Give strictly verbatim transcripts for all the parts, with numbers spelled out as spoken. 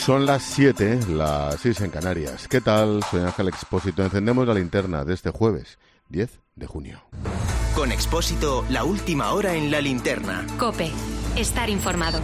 Son las siete, las seis en Canarias. ¿Qué tal? Soy Ángel Expósito. Encendemos la linterna de este jueves, diez de junio. Con Expósito, la última hora en la linterna. COPE. Estar informado.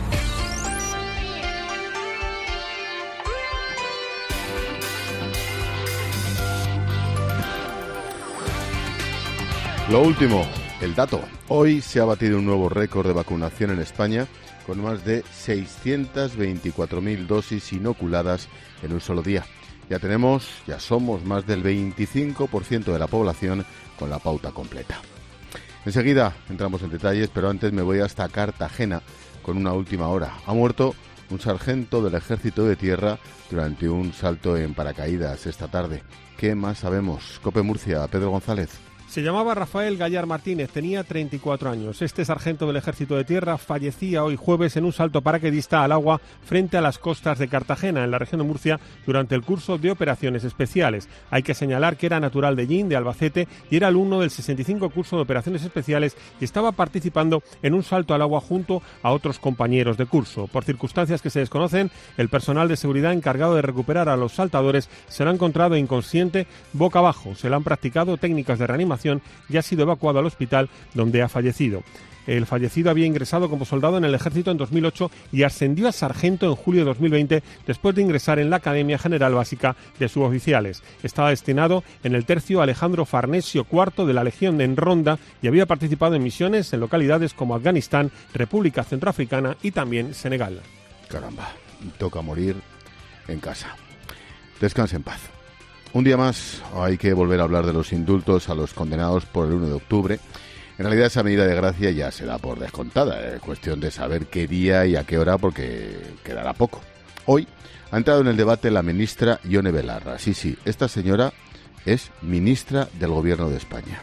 Lo último, el dato. Hoy se ha batido un nuevo récord de vacunación en España con más de seiscientas veinticuatro mil dosis inoculadas en un solo día. Ya tenemos, ya somos más del veinticinco por ciento de la población con la pauta completa. Enseguida entramos en detalles, pero antes me voy hasta Cartagena con una última hora. Ha muerto un sargento del Ejército de Tierra durante un salto en paracaídas esta tarde. ¿Qué más sabemos? COPE Murcia, Pedro González. Se llamaba Rafael Gallar Martínez, tenía treinta y cuatro años. Este sargento del Ejército de Tierra fallecía hoy jueves en un salto paracaidista al agua frente a las costas de Cartagena, en la región de Murcia, durante el curso de operaciones especiales. Hay que señalar que era natural de Llín, de Albacete, y era alumno del sesenta y cinco curso de operaciones especiales y estaba participando en un salto al agua junto a otros compañeros de curso. Por circunstancias que se desconocen, el personal de seguridad encargado de recuperar a los saltadores se lo ha encontrado inconsciente boca abajo. Se le han practicado técnicas de reanimación y ha sido evacuado al hospital donde ha fallecido. El fallecido había ingresado como soldado en el ejército en dos mil ocho y ascendió a sargento en julio de dos mil veinte después de ingresar en la Academia General Básica de Suboficiales. Estaba destinado en el tercio Alejandro Farnesio cuarto de la Legión en Ronda y había participado en misiones en localidades como Afganistán, República Centroafricana y también Senegal. Caramba, toca morir en casa. Descanse en paz. Un día más hay que volver a hablar de los indultos a los condenados por el uno de octubre. En realidad esa medida de gracia ya se da por descontada. Es cuestión de saber qué día y a qué hora porque quedará poco. Hoy ha entrado en el debate la ministra Ione Belarra. Sí, sí, esta señora es ministra del Gobierno de España.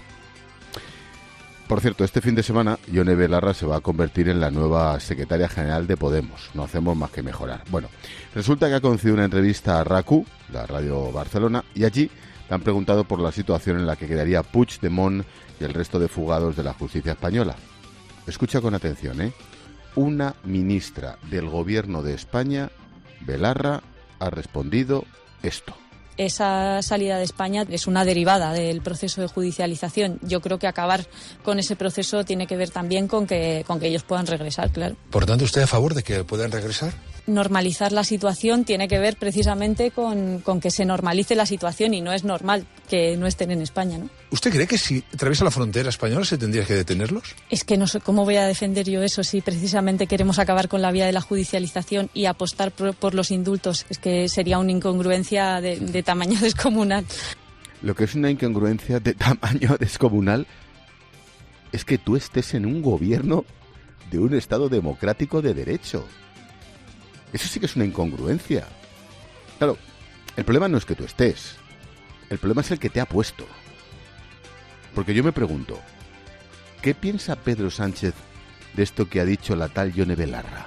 Por cierto, este fin de semana Ione Belarra se va a convertir en la nueva secretaria general de Podemos. No hacemos más que mejorar. Bueno, resulta que ha concedido una entrevista a RACU, la Radio Barcelona, y allí le han preguntado por la situación en la que quedaría Puigdemont y el resto de fugados de la justicia española. Escucha con atención, ¿eh? Una ministra del Gobierno de España, Belarra, ha respondido esto. Esa salida de España es una derivada del proceso de judicialización. Yo creo que acabar con ese proceso tiene que ver también con que, con que ellos puedan regresar, claro. Por tanto, ¿usted a favor de que puedan regresar? Normalizar la situación tiene que ver precisamente con, con que se normalice la situación y no es normal que no estén en España, ¿no? ¿Usted cree que si atraviesa la frontera española se tendría que detenerlos? Es que no sé cómo voy a defender yo eso si precisamente queremos acabar con la vía de la judicialización y apostar por, por los indultos. Es que sería una incongruencia de, de tamaño descomunal. Lo que es una incongruencia de tamaño descomunal es que tú estés en un gobierno de un Estado democrático de derecho. Eso sí que es una incongruencia. Claro, el problema no es que tú estés. El problema es el que te ha puesto. Porque yo me pregunto, ¿qué piensa Pedro Sánchez de esto que ha dicho la tal Ione Belarra?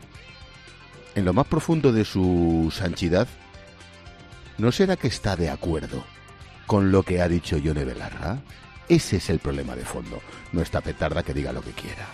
En lo más profundo de su sanchidad, ¿no será que está de acuerdo con lo que ha dicho Ione Belarra? Ese es el problema de fondo, no esta petarda que diga lo que quiera.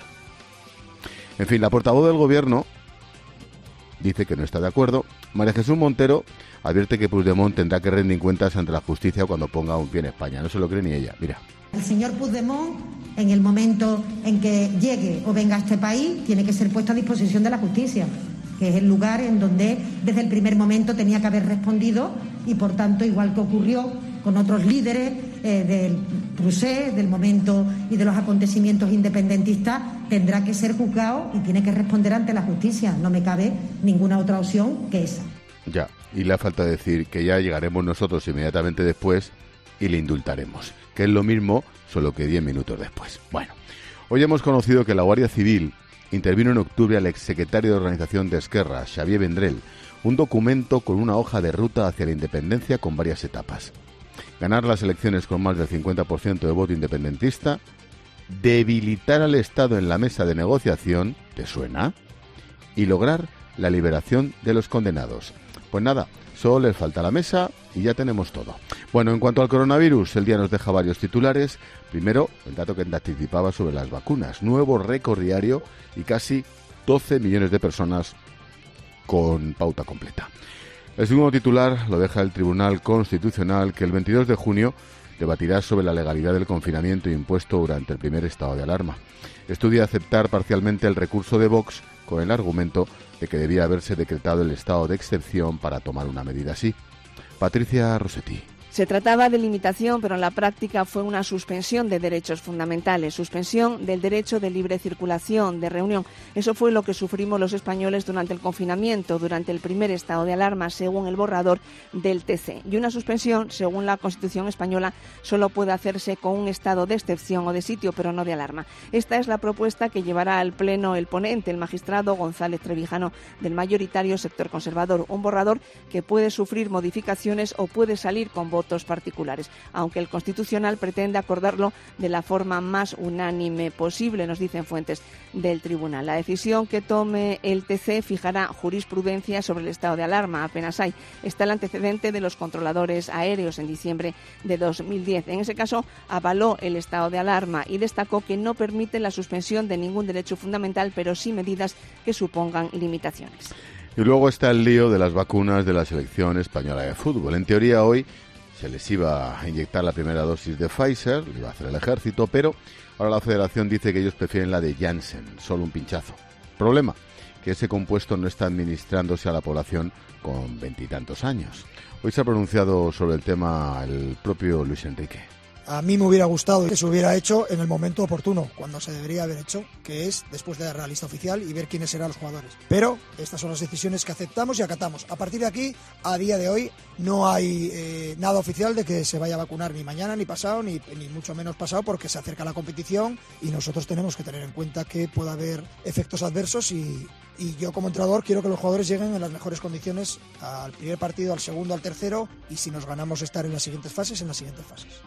En fin, la portavoz del gobierno dice que no está de acuerdo. María Jesús Montero advierte que Puigdemont tendrá que rendir cuentas ante la justicia cuando ponga un pie en España. No se lo cree ni ella. Mira. El señor Puigdemont, en el momento en que llegue o venga a este país, tiene que ser puesto a disposición de la justicia, que es el lugar en donde desde el primer momento tenía que haber respondido y, por tanto, igual que ocurrió con otros líderes eh, del procés, del momento y de los acontecimientos independentistas, tendrá que ser juzgado y tiene que responder ante la justicia. No me cabe ninguna otra opción que esa. Ya, y le falta decir que ya llegaremos nosotros inmediatamente después y le indultaremos, que es lo mismo, solo que diez minutos después. Bueno, hoy hemos conocido que la Guardia Civil intervino en octubre al exsecretario de Organización de Esquerra, Xavier Vendrell, un documento con una hoja de ruta hacia la independencia con varias etapas. Ganar las elecciones con más del cincuenta por ciento de voto independentista, debilitar al Estado en la mesa de negociación, ¿te suena? Y lograr la liberación de los condenados. Pues nada, solo les falta la mesa y ya tenemos todo. Bueno, en cuanto al coronavirus, el día nos deja varios titulares. Primero, el dato que te anticipaba sobre las vacunas. Nuevo récord diario y casi doce millones de personas con pauta completa. El segundo titular lo deja el Tribunal Constitucional, que el veintidós de junio debatirá sobre la legalidad del confinamiento impuesto durante el primer estado de alarma. Estudia aceptar parcialmente el recurso de Vox con el argumento de que debía haberse decretado el estado de excepción para tomar una medida así. Patricia Rossetti. Se trataba de limitación, pero en la práctica fue una suspensión de derechos fundamentales, suspensión del derecho de libre circulación, de reunión. Eso fue lo que sufrimos los españoles durante el confinamiento, durante el primer estado de alarma, según el borrador del T C. Y una suspensión, según la Constitución española, solo puede hacerse con un estado de excepción o de sitio, pero no de alarma. Esta es la propuesta que llevará al Pleno el ponente, el magistrado González Trevijano, del mayoritario sector conservador. Un borrador que puede sufrir modificaciones o puede salir con votos votos particulares, aunque el Constitucional pretende acordarlo de la forma más unánime posible, nos dicen fuentes del tribunal. La decisión que tome el T C fijará jurisprudencia sobre el estado de alarma, apenas hay. Está el antecedente de los controladores aéreos en diciembre de dos mil diez. En ese caso, avaló el estado de alarma y destacó que no permite la suspensión de ningún derecho fundamental, pero sí medidas que supongan limitaciones. Y luego está el lío de las vacunas de la selección española de fútbol. En teoría, hoy se les iba a inyectar la primera dosis de Pfizer, lo iba a hacer el ejército, pero ahora la federación dice que ellos prefieren la de Janssen, solo un pinchazo. Problema, que ese compuesto no está administrándose a la población con veintitantos años. Hoy se ha pronunciado sobre el tema el propio Luis Enrique. A mí me hubiera gustado que se hubiera hecho en el momento oportuno, cuando se debería haber hecho, que es después de la lista oficial y ver quiénes serán los jugadores. Pero estas son las decisiones que aceptamos y acatamos. A partir de aquí, a día de hoy, no hay eh, nada oficial de que se vaya a vacunar ni mañana, ni pasado, ni, ni mucho menos pasado, porque se acerca la competición y nosotros tenemos que tener en cuenta que puede haber efectos adversos y, y yo como entrenador quiero que los jugadores lleguen en las mejores condiciones al primer partido, al segundo, al tercero y si nos ganamos estar en las siguientes fases, en las siguientes fases.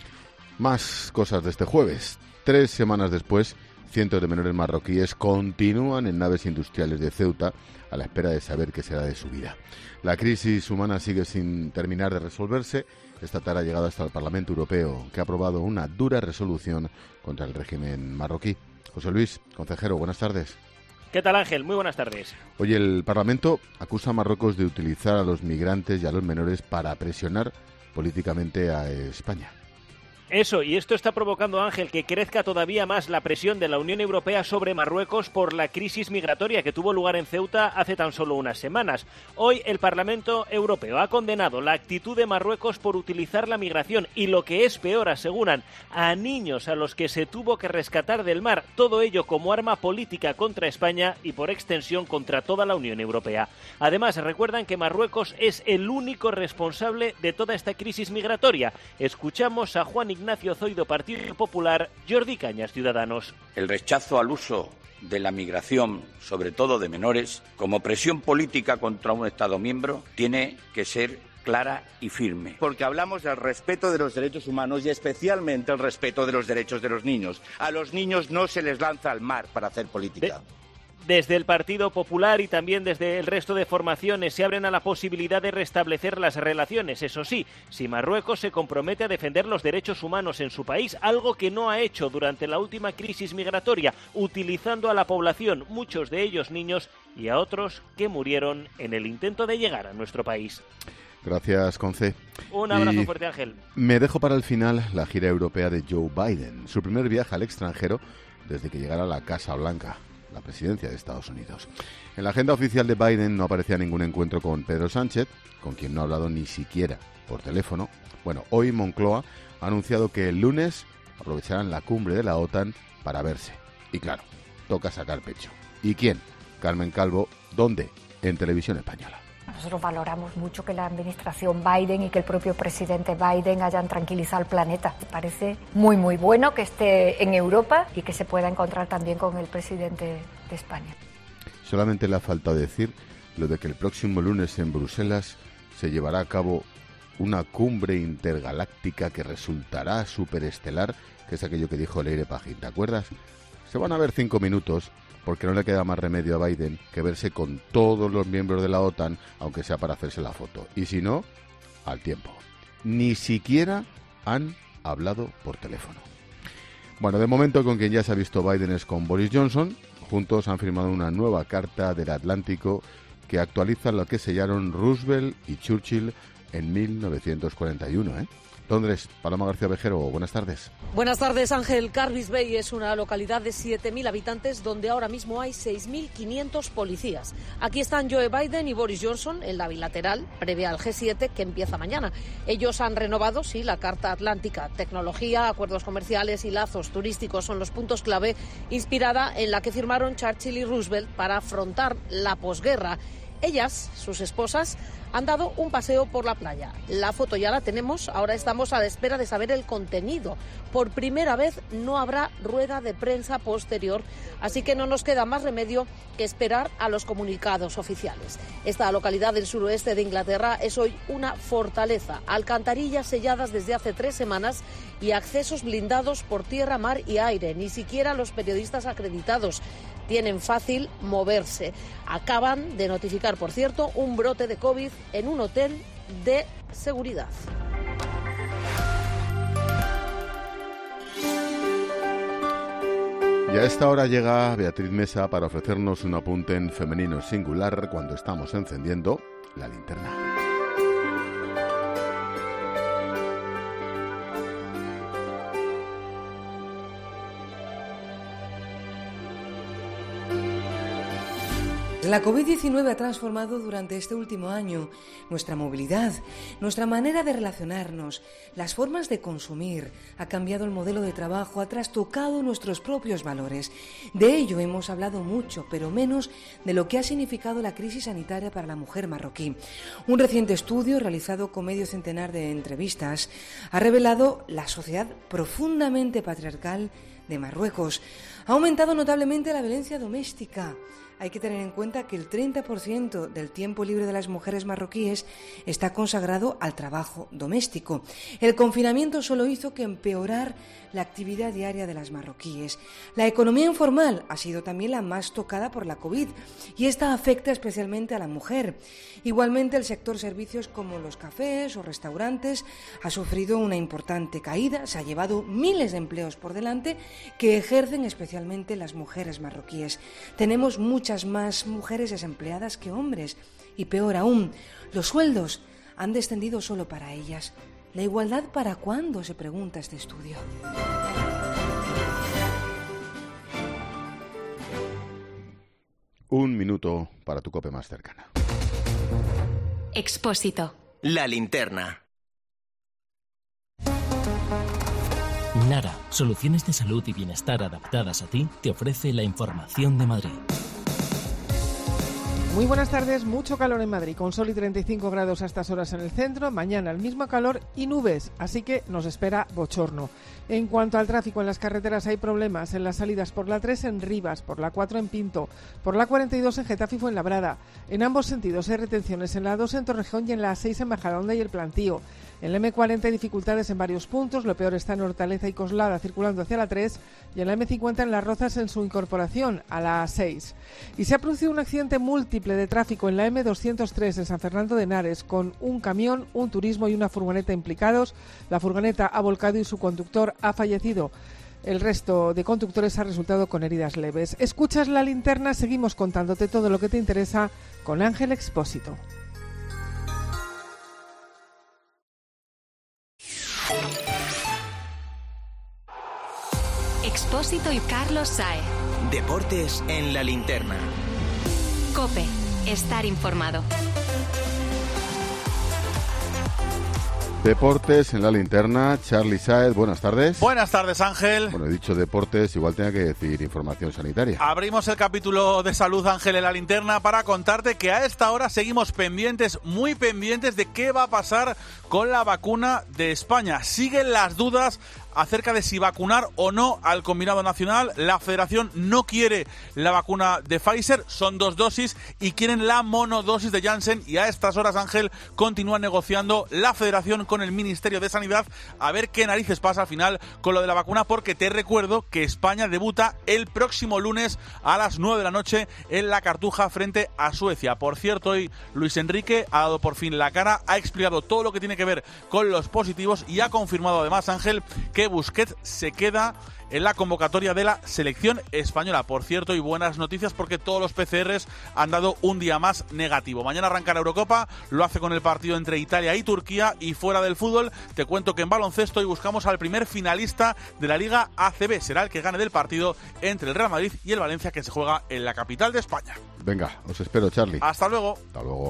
Más cosas de este jueves. Tres semanas después, cientos de menores marroquíes continúan en naves industriales de Ceuta a la espera de saber qué será de su vida. La crisis humana sigue sin terminar de resolverse. Esta tarde ha llegado hasta el Parlamento Europeo, que ha aprobado una dura resolución contra el régimen marroquí. José Luis, consejero, buenas tardes. ¿Qué tal, Ángel? Muy buenas tardes. Oye, el Parlamento acusa a Marruecos de utilizar a los migrantes y a los menores para presionar políticamente a España. Eso, y esto está provocando, Ángel, que crezca todavía más la presión de la Unión Europea sobre Marruecos por la crisis migratoria que tuvo lugar en Ceuta hace tan solo unas semanas. Hoy el Parlamento Europeo ha condenado la actitud de Marruecos por utilizar la migración y, lo que es peor, aseguran, a niños a los que se tuvo que rescatar del mar, todo ello como arma política contra España y, por extensión, contra toda la Unión Europea. Además, recuerdan que Marruecos es el único responsable de toda esta crisis migratoria. Escuchamos a Juan Ignacio Zoido, Partido Popular, Jordi Cañas, Ciudadanos. El rechazo al uso de la migración, sobre todo de menores, como presión política contra un Estado miembro, tiene que ser clara y firme. Porque hablamos del respeto de los derechos humanos y especialmente el respeto de los derechos de los niños. A los niños no se les lanza al mar para hacer política. De... Desde el Partido Popular y también desde el resto de formaciones se abren a la posibilidad de restablecer las relaciones. Eso sí, si Marruecos se compromete a defender los derechos humanos en su país, algo que no ha hecho durante la última crisis migratoria, utilizando a la población, muchos de ellos niños, y a otros que murieron en el intento de llegar a nuestro país. Gracias, Conce. Un abrazo y fuerte, Ángel. Me dejo para el final la gira europea de Joe Biden, su primer viaje al extranjero desde que llegara a la Casa Blanca, la presidencia de Estados Unidos. En la agenda oficial de Biden no aparecía ningún encuentro con Pedro Sánchez, con quien no ha hablado ni siquiera por teléfono. Bueno, hoy Moncloa ha anunciado que el lunes aprovecharán la cumbre de la OTAN para verse. Y claro, toca sacar pecho. ¿Y quién? Carmen Calvo. ¿Dónde? En Televisión Española. Nosotros valoramos mucho que la administración Biden y que el propio presidente Biden hayan tranquilizado al planeta. Me parece muy, muy bueno que esté en Europa y que se pueda encontrar también con el presidente de España. Solamente le ha faltado decir lo de que el próximo lunes en Bruselas se llevará a cabo una cumbre intergaláctica que resultará superestelar, que es aquello que dijo Leire Pajín, ¿te acuerdas? Se van a ver cinco minutos porque no le queda más remedio a Biden que verse con todos los miembros de la OTAN, aunque sea para hacerse la foto. Y si no, al tiempo. Ni siquiera han hablado por teléfono. Bueno, de momento con quien ya se ha visto Biden es con Boris Johnson. Juntos han firmado una nueva carta del Atlántico que actualiza lo que sellaron Roosevelt y Churchill en mil novecientos cuarenta y uno, ¿eh? Londres, Paloma García Vejero, buenas tardes. Buenas tardes, Ángel. Carvis Bay es una localidad de siete mil habitantes donde ahora mismo hay seis mil quinientos policías. Aquí están Joe Biden y Boris Johnson en la bilateral previa al G siete que empieza mañana. Ellos han renovado, sí, la Carta Atlántica. Tecnología, acuerdos comerciales y lazos turísticos son los puntos clave, inspirada en la que firmaron Churchill y Roosevelt para afrontar la posguerra. Ellas, sus esposas, han dado un paseo por la playa. La foto ya la tenemos, ahora estamos a la espera de saber el contenido. Por primera vez no habrá rueda de prensa posterior, así que no nos queda más remedio que esperar a los comunicados oficiales. Esta localidad del suroeste de Inglaterra es hoy una fortaleza, alcantarillas selladas desde hace tres semanas y accesos blindados por tierra, mar y aire. Ni siquiera los periodistas acreditados tienen fácil moverse. Acaban de notificar, por cierto, un brote de COVID en un hotel de seguridad. Y a esta hora llega Beatriz Mesa para ofrecernos un apunte en femenino singular cuando estamos encendiendo la linterna. La covid diecinueve ha transformado durante este último año nuestra movilidad, nuestra manera de relacionarnos, las formas de consumir, ha cambiado el modelo de trabajo, ha trastocado nuestros propios valores. De ello hemos hablado mucho, pero menos de lo que ha significado la crisis sanitaria para la mujer marroquí. Un reciente estudio realizado con medio centenar de entrevistas ha revelado la sociedad profundamente patriarcal de Marruecos. Ha aumentado notablemente la violencia doméstica. Hay que tener en cuenta que el treinta por ciento del tiempo libre de las mujeres marroquíes está consagrado al trabajo doméstico. El confinamiento solo hizo que empeorar la actividad diaria de las marroquíes. La economía informal ha sido también la más tocada por la COVID y esta afecta especialmente a la mujer. Igualmente, el sector servicios como los cafés o restaurantes ha sufrido una importante caída. Se ha llevado miles de empleos por delante que ejercen especialmente las mujeres marroquíes. Tenemos muchas más mujeres desempleadas que hombres y peor aún, los sueldos han descendido solo para ellas. ¿La igualdad para cuándo?, se pregunta este estudio. Un minuto para tu COPE más cercana. Expósito. La linterna. Nara, soluciones de salud y bienestar adaptadas a ti, te ofrece la información de Madrid. Muy buenas tardes, mucho calor en Madrid, con sol y treinta y cinco grados a estas horas en el centro, mañana el mismo calor y nubes, así que nos espera bochorno. En cuanto al tráfico en las carreteras, hay problemas en las salidas por la tres en Rivas, por la cuatro en Pinto, por la cuarenta y dos en Getafe y Fuenlabrada. En ambos sentidos hay retenciones en la dos en Torrejón y en la A seis en Majadahonda y El Plantío. En la eme cuarenta hay dificultades en varios puntos, lo peor está en Hortaleza y Coslada circulando hacia la tres y en la eme cincuenta en Las Rozas en su incorporación a la A seis. Y se ha producido un accidente múltiple de tráfico en la eme doscientos tres en San Fernando de Henares con un camión, un turismo y una furgoneta implicados. La furgoneta ha volcado y su conductor ha fallecido. El resto de conductores ha resultado con heridas leves. Escuchas la linterna, seguimos contándote todo lo que te interesa con Ángel Expósito. Expósito y Carlos Saez. Deportes en la linterna. COPE. Estar informado. Deportes en la linterna. Charly Saez, buenas tardes. Buenas tardes, Ángel. Bueno, he dicho deportes, igual tenía que decir información sanitaria. Abrimos el capítulo de salud, Ángel, en la linterna para contarte que a esta hora seguimos pendientes, muy pendientes de qué va a pasar con la vacuna de España. Siguen las dudas acerca de si vacunar o no al combinado nacional. La Federación no quiere la vacuna de Pfizer, son dos dosis, y quieren la monodosis de Janssen. Y a estas horas, Ángel, continúa negociando la Federación con el Ministerio de Sanidad a ver qué narices pasa al final con lo de la vacuna, porque te recuerdo que España debuta el próximo lunes a las nueve de la noche en la Cartuja frente a Suecia. Por cierto, hoy Luis Enrique ha dado por fin la cara, ha explicado todo lo que tiene que ver con los positivos y ha confirmado además, Ángel, que que Busquets se queda en la convocatoria de la selección española. Por cierto, y buenas noticias porque todos los P C Rs han dado un día más negativo. Mañana arranca la Eurocopa, lo hace con el partido entre Italia y Turquía, y fuera del fútbol te cuento que en baloncesto hoy buscamos al primer finalista de la Liga A C B. Será el que gane del partido entre el Real Madrid y el Valencia, que se juega en la capital de España. Venga, os espero, Charlie. Hasta luego. Hasta luego.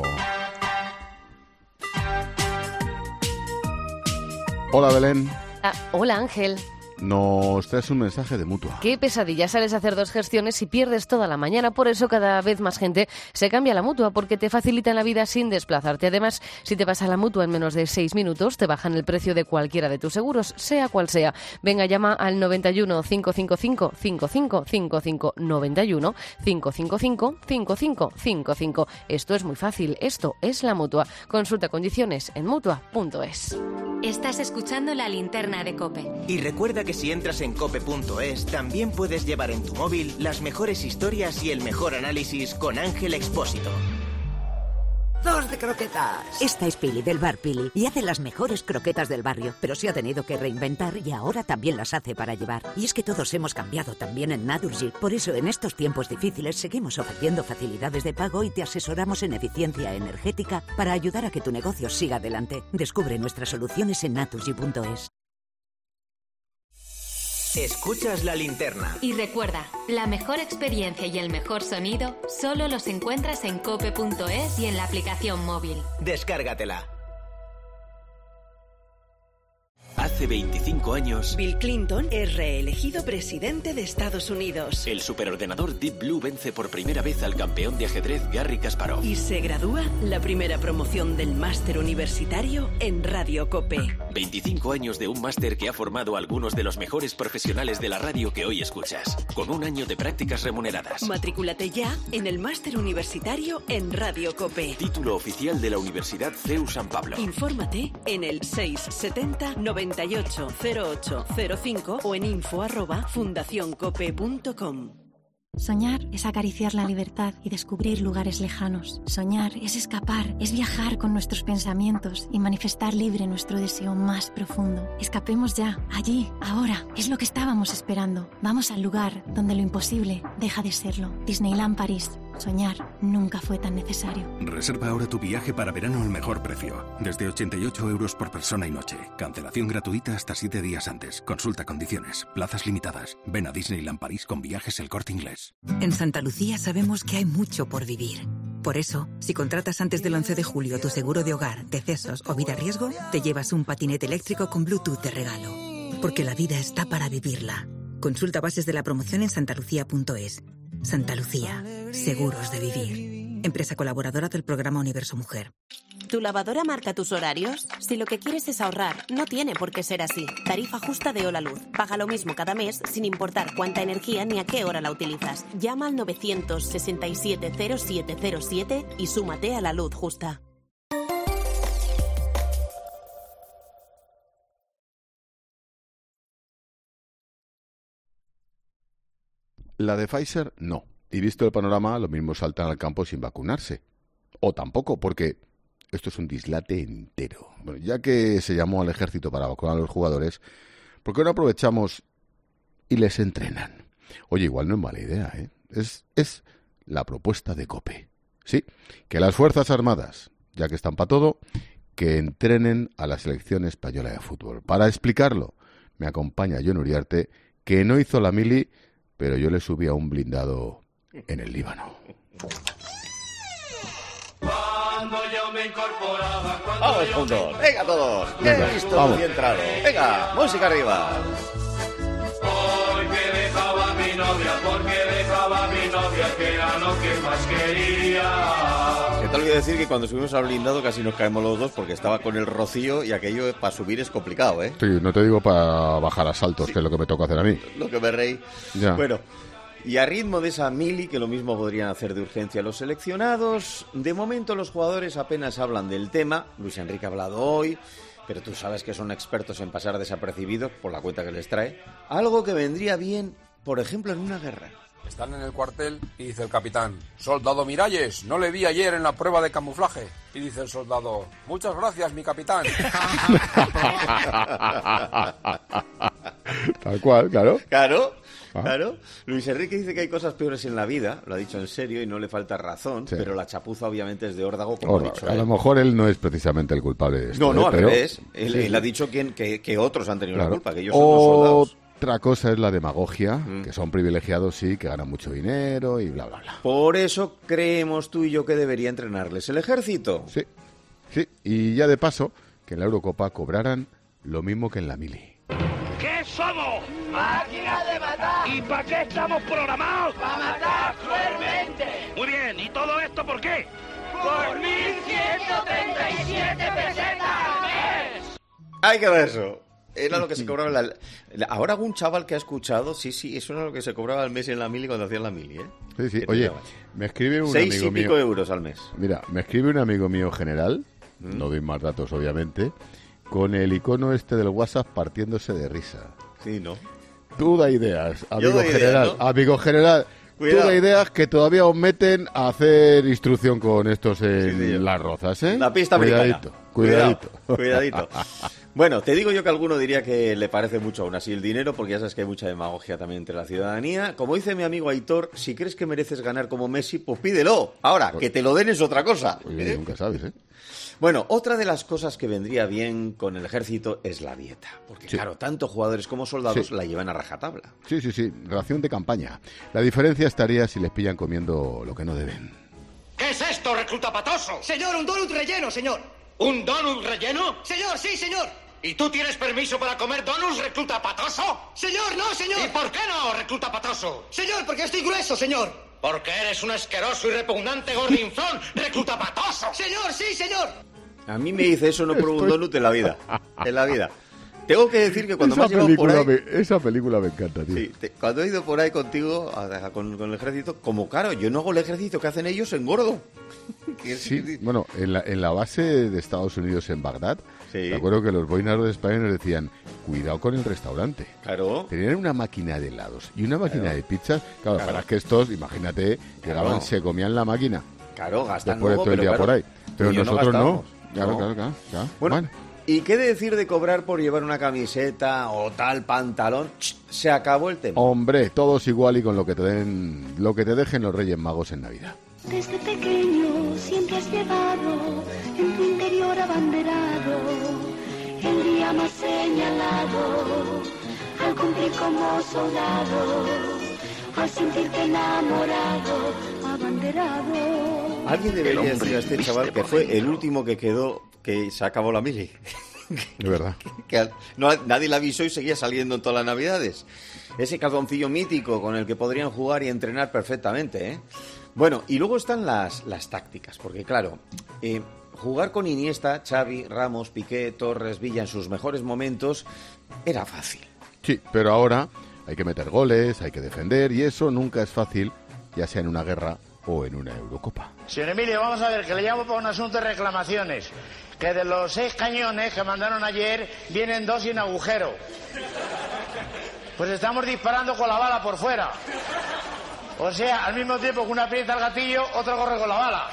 Hola, Belén. Ah, hola, Ángel. Nos traes un mensaje de Mutua. Qué pesadilla, sales a hacer dos gestiones y pierdes toda la mañana. Por eso cada vez más gente se cambia a la Mutua, porque te facilitan la vida sin desplazarte. Además, si te vas a la Mutua en menos de seis minutos, te bajan el precio de cualquiera de tus seguros, sea cual sea. Venga, llama al noventa y uno, cinco cinco cinco, cinco cinco cinco cinco, noventa y uno, cinco cinco cinco, cinco cinco cinco cinco. Esto es muy fácil, esto es la Mutua. Consulta condiciones en mutua punto es. Estás escuchando La Linterna de COPE. Y recuerda que si entras en cope punto es, también puedes llevar en tu móvil las mejores historias y el mejor análisis con Ángel Expósito. ¡Dos de croquetas! Esta es Pili, del bar Pili, y hace las mejores croquetas del barrio, pero se ha tenido que reinventar y ahora también las hace para llevar. Y es que todos hemos cambiado también en Naturgy. Por eso, en estos tiempos difíciles, seguimos ofreciendo facilidades de pago y te asesoramos en eficiencia energética para ayudar a que tu negocio siga adelante. Descubre nuestras soluciones en naturgy punto es. Escuchas La Linterna. Y recuerda, la mejor experiencia y el mejor sonido solo los encuentras en cope punto es y en la aplicación móvil. Descárgatela. Hace veinticinco años, Bill Clinton es reelegido presidente de Estados Unidos. el superordenador Deep Blue vence por primera vez al campeón de ajedrez Garry Kasparov. Y se gradúa la primera promoción del máster universitario en Radio COPE. veinticinco años de un máster que ha formado a algunos de los mejores profesionales de la radio que hoy escuchas, con un año de prácticas remuneradas. Matrículate ya en el máster universitario en Radio COPE. Título oficial de la Universidad C E U San Pablo. Infórmate en el seis setenta, noventa y ocho, cero ocho cero cinco o en info arroba fundacioncope punto com. Soñar es acariciar la libertad y descubrir lugares lejanos. Soñar es escapar, es viajar con nuestros pensamientos y manifestar libre nuestro deseo más profundo. Escapemos ya, allí, ahora, es lo que estábamos esperando. Vamos al lugar donde lo imposible deja de serlo. Disneyland París. Soñar nunca fue tan necesario. Reserva ahora tu viaje para verano al mejor precio. Desde ochenta y ocho euros por persona y noche. Cancelación gratuita hasta siete días antes. Consulta condiciones. Plazas limitadas. Ven a Disneyland París con Viajes El Corte Inglés. En Santa Lucía sabemos que hay mucho por vivir. Por eso, si contratas antes del once de julio tu seguro de hogar, decesos o vida riesgo, te llevas un patinete eléctrico con Bluetooth de regalo. Porque la vida está para vivirla. Consulta bases de la promoción en santalucía punto es. Santa Lucía, seguros de vivir. Empresa colaboradora del programa Universo Mujer. ¿Tu lavadora marca tus horarios? Si lo que quieres es ahorrar, no tiene por qué ser así. Tarifa justa de Hola Luz. Paga lo mismo cada mes sin importar cuánta energía ni a qué hora la utilizas. Llama al novecientos sesenta y siete cero siete cero siete y súmate a la luz justa. La de Pfizer, no. Y visto el panorama, lo mismo saltan al campo sin vacunarse. O tampoco, porque esto es un dislate entero. Bueno, ya que se llamó al ejército para vacunar a los jugadores, ¿por qué no aprovechamos y les entrenan? Oye, igual no es mala idea, ¿eh? Es, es la propuesta de COPE. Sí, que las Fuerzas Armadas, ya que están para todo, que entrenen a la selección española de fútbol. Para explicarlo, me acompaña Jon Uriarte, que no hizo la mili, pero yo le subí a un blindado en el Líbano. Cuando yo me incorporaba, cuando vamos yo juntos, me... venga todos, que Venga, he visto vamos. muy entrado. Venga, música arriba. Porque dejaba a mi novia, porque dejaba a mi novia, que era lo que más quería. Que te olvidé decir que cuando subimos al blindado casi nos caemos los dos porque estaba con el rocío y aquello para subir es complicado, ¿eh? Sí, no te digo para bajar a saltos, sí, que es lo que me toca hacer a mí. Lo que me reí. Ya. Bueno, y a ritmo de esa mili, que lo mismo podrían hacer de urgencia los seleccionados, de momento los jugadores apenas hablan del tema. Luis Enrique ha hablado hoy, pero tú sabes que son expertos en pasar desapercibidos por la cuenta que les trae. Algo que vendría bien, por ejemplo, en una guerra. Están en el cuartel y dice el capitán: soldado Miralles, no le vi ayer en la prueba de camuflaje. Y dice el soldado: muchas gracias, mi capitán. Tal cual, claro. Claro, ah. claro. Luis Enrique dice que hay cosas peores en la vida, lo ha dicho en serio y no le falta razón, sí. pero la chapuza obviamente es de órdago, como Órdago. ha dicho A él. lo mejor él no es precisamente el culpable de esto. No, no, ¿eh? al pero... revés. Él, sí. él ha dicho que, que, que otros han tenido claro. la culpa, que ellos son los soldados. Otra cosa es la demagogia, Mm. que son privilegiados, sí, que ganan mucho dinero y bla, bla, bla. Por eso creemos tú y yo que debería entrenarles el ejército. Sí, sí. Y ya de paso, que en la Eurocopa cobraran lo mismo que en la Mili. ¿Qué somos? ¡Máquinas de matar! ¿Y para qué estamos programados? ¡Para matar cruelmente! Muy bien, ¿y todo esto por qué? ¡Por mil ciento treinta y siete pesetas al mes! ¡Ay, qué ver eso! Era lo que se cobraba en la, la... Ahora algún chaval que ha escuchado, sí, sí, eso era lo que se cobraba al mes en la Mili cuando hacían la Mili, ¿eh? Sí, sí. Oye, me escribe un Seis amigo y pico mío... euros al mes. Mira, me escribe un amigo mío general, ¿Mm? no doy más datos obviamente, con el icono este del WhatsApp partiéndose de risa. Sí, ¿no? Tú da ideas, amigo doy general, ideas, ¿no? amigo general. Cuidado. Tú da ideas que todavía os meten a hacer instrucción con estos en Sí, sí. las rozas, ¿eh? La pista Cuidadito, americana. cuidadito. Cuidado, cuidadito. Bueno, te digo yo que alguno diría que le parece mucho aún así el dinero, porque ya sabes que hay mucha demagogia también entre la ciudadanía. Como dice mi amigo Aitor, si crees que mereces ganar como Messi, pues pídelo. Ahora, que te lo den es otra cosa. Oye, ¿eh? nunca sabes, ¿eh? Bueno, otra de las cosas que vendría bien con el ejército es la dieta. Porque, Sí. claro, tanto jugadores como soldados Sí. la llevan a rajatabla. Sí, sí, sí, ración de campaña. La diferencia estaría si les pillan comiendo lo que no deben. ¿Qué es esto, recluta patoso? Señor, un donut relleno, señor. ¿Un donut relleno? Señor, sí, señor. ¿Y tú tienes permiso para comer donuts, recluta patoso? Señor, no, señor. ¿Y por qué no, recluta patoso? Señor, porque estoy grueso, señor. Porque eres un asqueroso y repugnante gordinflón, recluta patoso. Señor, sí, señor. A mí me dice eso no por un Estoy- donut en la vida. En la vida. Tengo que decir que cuando esa, me has llevado por película ahí... me, esa película me encanta, tío. Sí, te- cuando he ido por ahí contigo, a- a- con, con el ejército, como claro, yo no hago el ejército que hacen ellos, engordo. Que Sí, sí, bueno, en la, en la base de Estados Unidos en Bagdad, Sí. me acuerdo que los boineros de España nos decían, cuidado con el restaurante. Claro. Tenían una máquina de helados y una máquina Claro. de pizzas. Claro, Claro. para que estos, imagínate, llegaban, Claro. se comían la máquina. Claro, gastan Después de luego, todo el pero día claro, por ahí. tú Pero y yo nosotros no. gastamos. Claro, No. claro, claro, claro. Bueno, Bueno. ¿y qué decir de cobrar por llevar una camiseta o tal pantalón? Ch, se acabó el tema. Hombre, todos igual y con lo que te den, lo que te dejen los Reyes Magos en Navidad. Desde pequeño siempre has llevado en tu interior abanderado el día más señalado al cumplir como soldado, al sentirte enamorado, abanderado. Alguien debería decir a este chaval que fue el último que quedó, que se acabó la mili. De verdad. Que al- no, nadie le avisó y seguía saliendo en todas las navidades. Ese calzoncillo mítico con el que podrían jugar y entrenar perfectamente, ¿eh? Bueno, y luego están las, las tácticas, porque claro, eh, jugar con Iniesta, Xavi, Ramos, Piqué, Torres, Villa en sus mejores momentos era fácil. Sí, pero ahora hay que meter goles, hay que defender y eso nunca es fácil, ya sea en una guerra o en una Eurocopa. Señor Emilio, vamos a ver, que le llamo para un asunto de reclamaciones. Que de los seis cañones que mandaron ayer, vienen dos sin agujero. Pues estamos disparando con la bala por fuera. O sea, al mismo tiempo que una aprieta el gatillo, otro corre con la bala.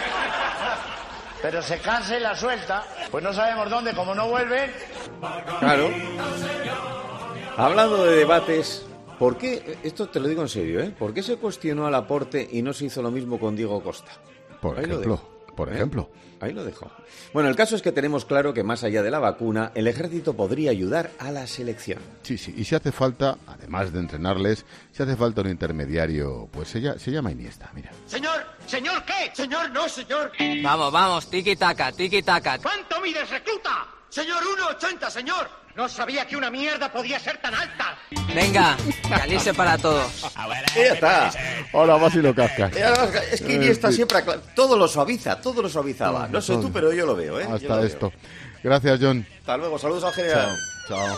Pero se cansa y la suelta. Pues no sabemos dónde, como no vuelven. Claro. Hablando de debates, ¿por qué, esto te lo digo en serio, ¿eh? ¿Por qué se cuestionó a Laporte y no se hizo lo mismo con Diego Costa? Por Ahí lo ejemplo, dejo. por ¿Eh? ejemplo. Ahí lo dejo. Bueno, el caso es que tenemos claro que más allá de la vacuna, el ejército podría ayudar a la selección. Sí, sí, y si hace falta, además de entrenarles, si hace falta un intermediario, pues se, lla- se llama Iniesta, mira. Señor, ¿señor qué? Señor, no, señor. Vamos, vamos, tiki-taka, tiki-taka. ¿Cuánto mides, recluta? Señor, uno ochenta, señor. No sabía que una mierda podía ser tan alta. Venga, calice para todos. Y ya está. Ahora vas y lo cascas. Y además, es que Iniesta En fin. siempre acla- todo lo suaviza, todo lo suavizaba. No sé tú, pero yo lo veo, ¿eh? Yo lo Hasta veo. esto. Gracias, John. Hasta luego, saludos al general. Chao.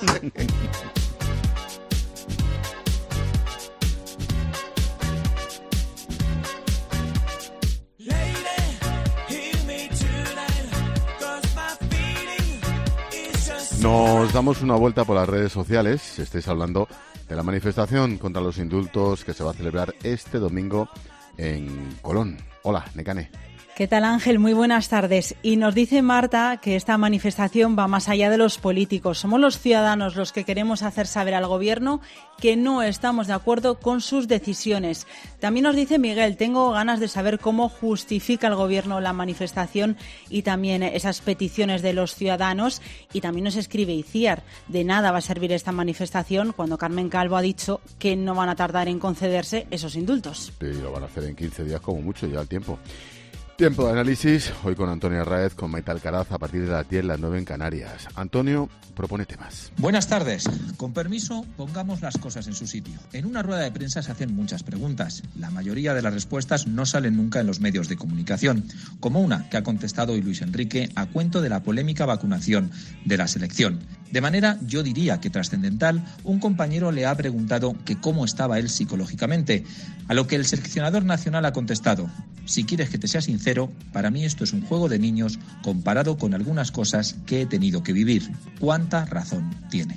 Nos damos una vuelta por las redes sociales. Estáis hablando de la manifestación contra los indultos que se va a celebrar este domingo en Colón. Hola, Nekane. ¿Qué tal, Ángel? Muy buenas tardes. Y nos dice Marta que esta manifestación va más allá de los políticos. Somos los ciudadanos los que queremos hacer saber al Gobierno que no estamos de acuerdo con sus decisiones. También nos dice Miguel, tengo ganas de saber cómo justifica el Gobierno la manifestación y también esas peticiones de los ciudadanos. Y también nos escribe Iciar, de nada va a servir esta manifestación cuando Carmen Calvo ha dicho que no van a tardar en concederse esos indultos. Sí, lo van a hacer en quince días como mucho, ya el tiempo. Tiempo de análisis, hoy con Antonio Arraez, con Maite Alcaraz, a partir de las diez, las nueve en Canarias. Antonio propone temas. Buenas tardes. Con permiso, pongamos las cosas en su sitio. En una rueda de prensa se hacen muchas preguntas. La mayoría de las respuestas no salen nunca en los medios de comunicación, como una que ha contestado hoy Luis Enrique a cuento de la polémica vacunación de la selección. De manera, yo diría que trascendental, un compañero le ha preguntado que cómo estaba él psicológicamente, a lo que el seleccionador nacional ha contestado: si quieres que te sea sincero, para mí esto es un juego de niños comparado con algunas cosas que he tenido que vivir. ¿Cuánta razón tiene?